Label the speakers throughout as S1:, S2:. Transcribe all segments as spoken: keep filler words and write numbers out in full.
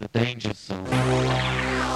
S1: the danger zone.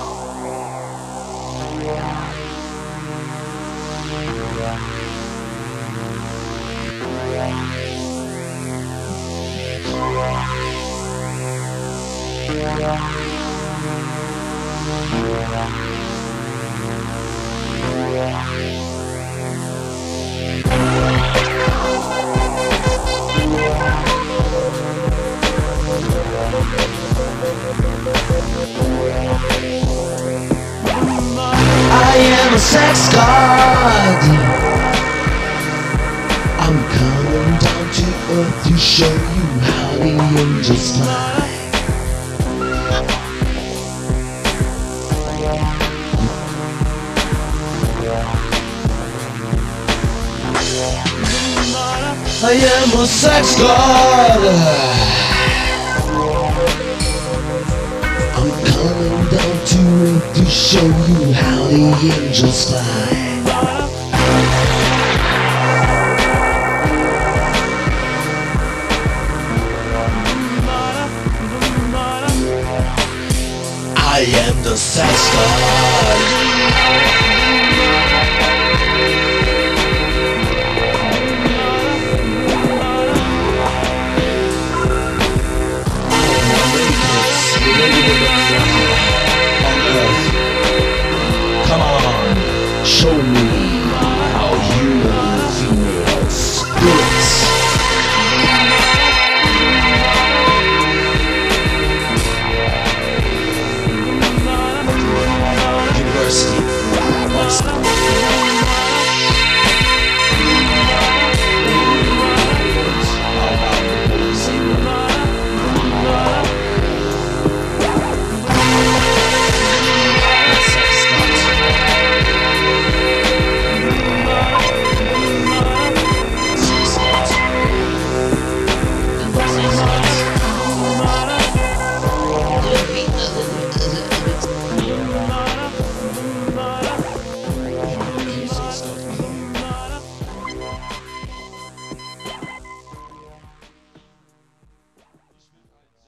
S2: I am a sex god. I'm coming down to earth to show you how the angels fly. I am a sex god. I'm coming down to earth to show you how the angels fly. I am the sex god.